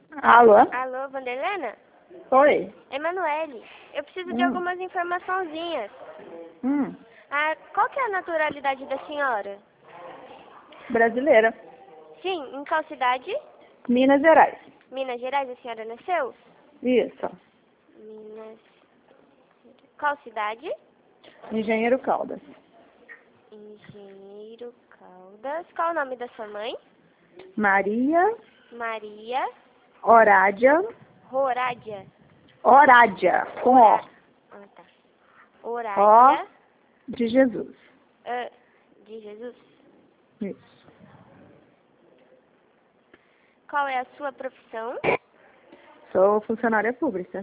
Alô? Alô, Vanderlena? Oi. Emanuele, eu preciso de algumas informaçãozinhas. Hum. Qual que é a naturalidade da senhora? Brasileira. Sim, em qual cidade? Minas Gerais. Minas Gerais, a senhora nasceu? Isso. Minas. Qual cidade? Engenheiro Caldas. Engenheiro Caldas. Qual o nome da sua mãe? Maria Maria Horádia. Horádia. Horádia. Com O. Ah, tá. Horádia. De Jesus. De Jesus. Isso. Qual é a sua profissão? Sou funcionária pública.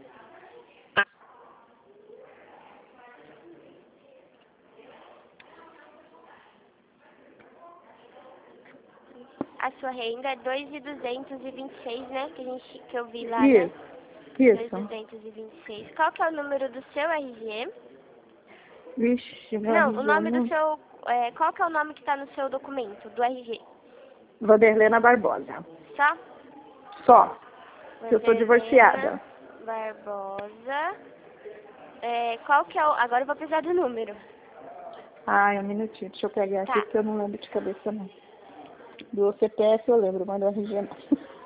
A sua renda é 2.226, né? Que eu vi lá, Isso. né? Isso. 2.226. Qual que é o número do seu RG? Vixe, meu Não, RG o nome do não... seu... qual que é o nome que está no seu documento, do RG? Vanderlena Barbosa. Só? Só. Eu sou Vanderlena divorciada. Barbosa. Qual que é o... Agora eu vou precisar do número. Ai, um minutinho. Deixa eu pegar aqui, Tá. porque eu não lembro de cabeça, não. Do CPF eu lembro, mas do RG não.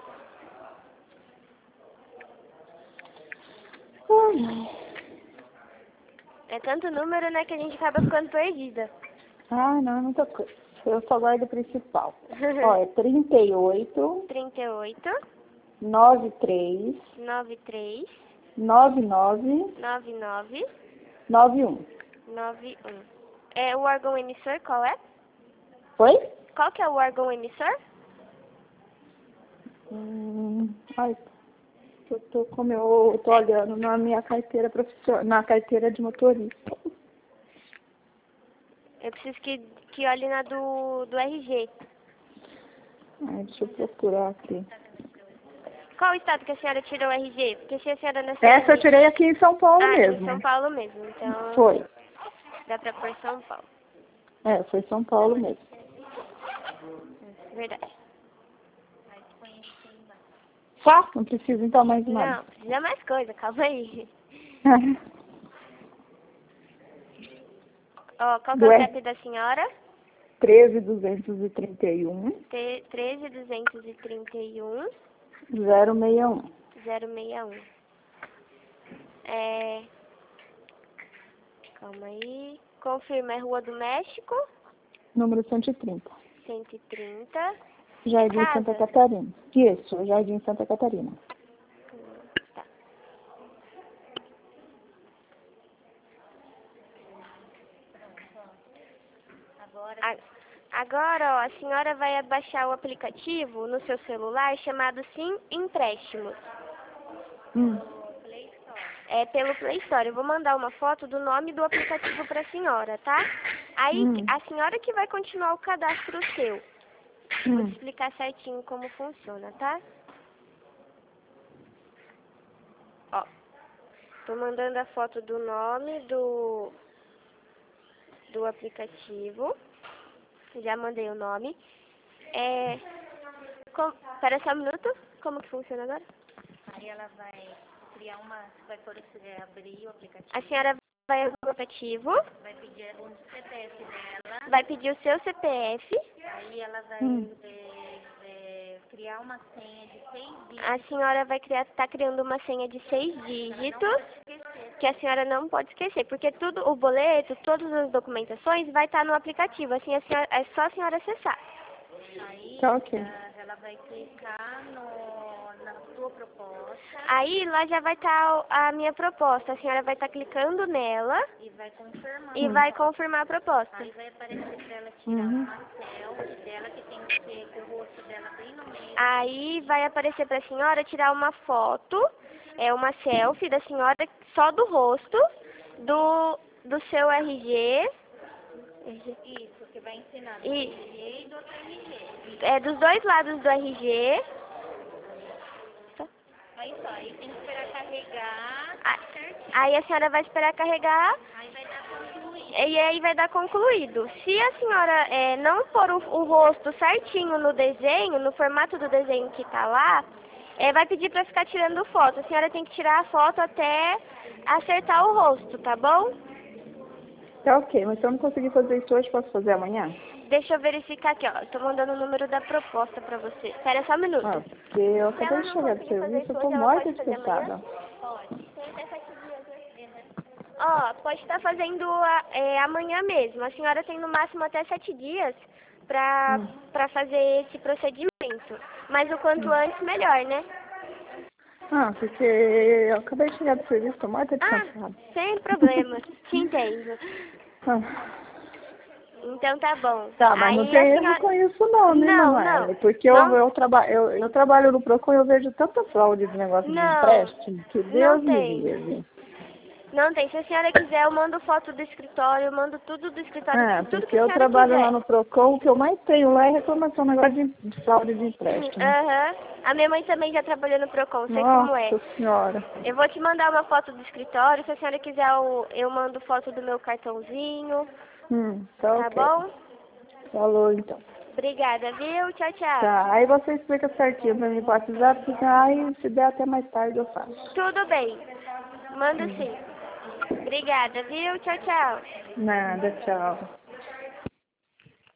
É tanto número, né, que a gente acaba ficando perdida. Ah, não, é muita coisa. Eu só guardo o principal. Ó, é 38 38 93 93 99 99 91. 91. O órgão emissor qual é? Foi? Qual que é o órgão emissor? Ai, eu tô olhando na minha carteira profissional, na carteira de motorista. Eu preciso que olhe na do RG. Ai, deixa eu procurar aqui. Qual o estado que a senhora tirou o RG? Porque se a senhora nasceu Essa eu tirei aqui em São Paulo mesmo. em São Paulo mesmo, então Foi. dá pra pôr São Paulo. Foi São Paulo mesmo. Verdade. Só? Não precisa então mais nada. Não, precisa mais coisa, calma aí. Ó, qual que é o CEP da senhora? 13.231 13.231 061. 061. Calma aí. Confirma, é Rua do México, Número 130. 130. Jardim Casa? Santa Catarina. Isso, Jardim Santa Catarina. Tá. Agora, ó, a senhora vai baixar o aplicativo no seu celular chamado Sim Empréstimos. Pelo Play Store. Eu vou mandar uma foto do nome do aplicativo para a senhora, tá? Aí, a senhora que vai continuar o cadastro seu. Vou te explicar certinho como funciona, tá? Ó, tô mandando a foto do nome do aplicativo. Já mandei o nome. Espera só um minuto. Como que funciona agora? Aí ela vai criar vai abrir o aplicativo. A senhora vai abrir o aplicativo. Vai pedir o CPF dela. Vai pedir o seu CPF. Aí ela vai criar uma senha de 6 dígitos. A senhora vai tá criando uma senha de 6 dígitos. Que a senhora não pode esquecer. Porque o boleto, todas as documentações vai estar no aplicativo. Assim, é só a senhora acessar. Aí Tá, ok. ela vai clicar na sua proposta. Aí lá já vai estar a minha proposta. A senhora vai estar clicando nela E vai confirmar. e vai confirmar a proposta. Aí vai aparecer para ela tirar uma selfie dela, que tem que ser com o rosto dela bem no meio. Aí vai aparecer para a senhora tirar uma foto, uma selfie da senhora só do rosto, do seu RG. Isso, que vai ensinar do RG e do outro RG. Dos dois lados do RG. Aí só, aí tem que esperar carregar certinho. Aí a senhora vai esperar carregar. Aí vai dar concluído. E aí vai dar concluído. Se a senhora não pôr o rosto certinho no desenho, no formato do desenho que tá lá, Vai pedir pra ficar tirando foto. A senhora tem que tirar a foto até acertar o rosto, tá bom? Tá ok, mas se eu não conseguir fazer isso hoje, posso fazer amanhã? Deixa eu verificar aqui, ó. Tô mandando o número da proposta pra você. Espera só um minuto. Ah, porque eu Se acabei ela de não chegar do conseguir fazer serviço, isso eu tô hoje, ela morta pode de fazer amanhã? cansada. Pode. Tem até 7 dias, né? Ó, pode estar fazendo amanhã mesmo. A senhora tem no máximo até 7 dias pra fazer esse procedimento. Mas o quanto antes, melhor, né? Ah, porque eu acabei de chegar do serviço, tô morta de cansada. Sem problemas. Te entendo. Ah. Então tá bom. Tá, mas não Aí a tem erro senhora... com isso não, né, Não, Manoela? não. Porque eu trabalho no Procon e eu vejo tanta fraude de negócio de Não, empréstimo que não Deus me tem. livre. Não tem. Se a senhora quiser, eu mando foto do escritório, eu mando tudo do escritório, É, tudo porque que a eu senhora trabalho lá quiser. no Procon, o que eu mais tenho lá é reclamação, negócio de fraude de empréstimo. Aham. A minha mãe também já trabalhou no Procon, sei como é. Nossa Senhora. Eu vou te mandar uma foto do escritório, se a senhora quiser eu mando foto do meu cartãozinho, Tá tá ok. bom? Falou então. Obrigada, viu? Tchau, tchau. Tá, aí você explica certinho pra mim no WhatsApp, porque aí se der até mais tarde eu faço. Tudo bem. Mando sim. Obrigada, viu? Tchau, tchau. Nada, tchau.